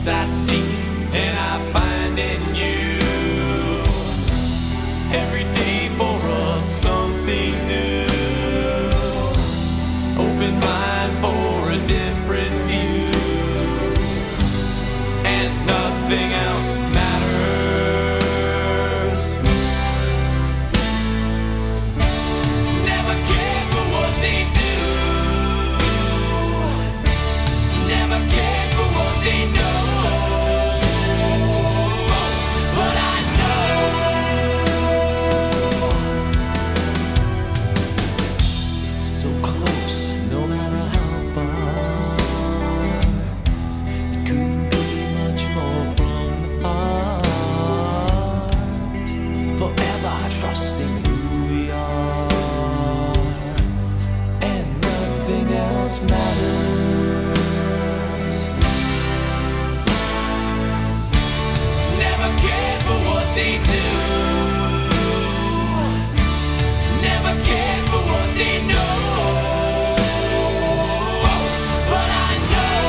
lost I seek and I find in you. Every day for us something new. Open mind for a different view. And nothing else matters. Never cared for what they do. Never cared for what they know. But I know so close, no matter how far. It couldn't be much more from the heart. Forever trusting who we are, and nothing else matters. Never cared for what they do. Never cared for what they know. But I know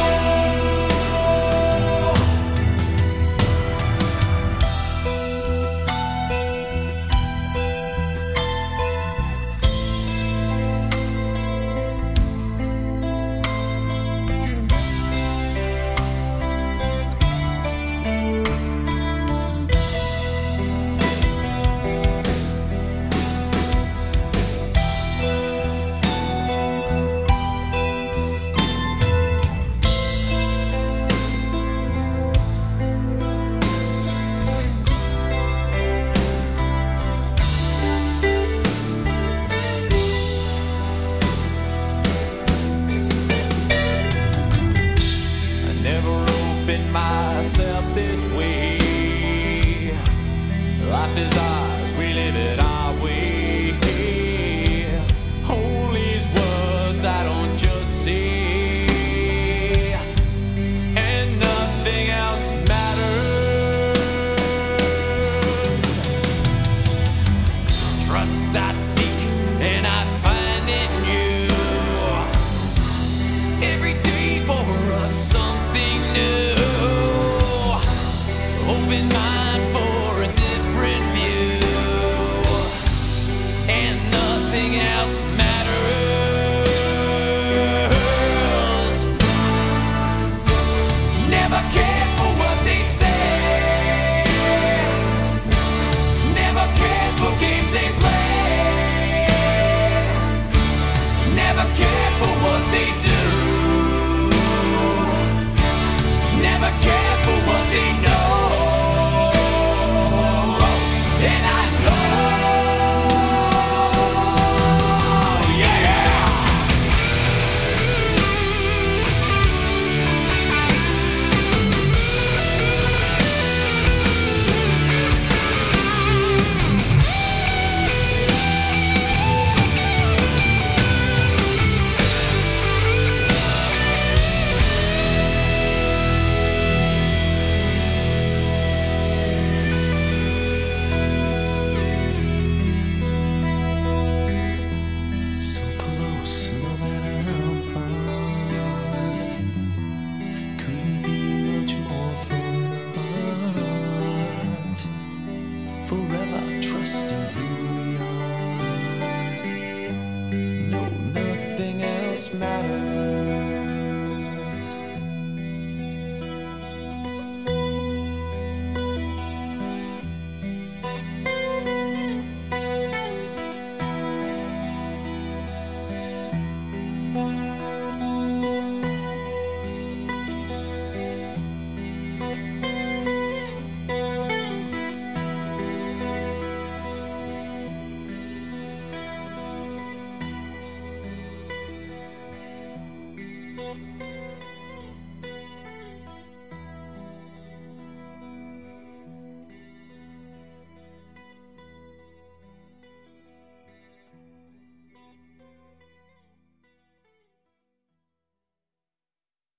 I never opened myself this way. Life is ours, we live it our way.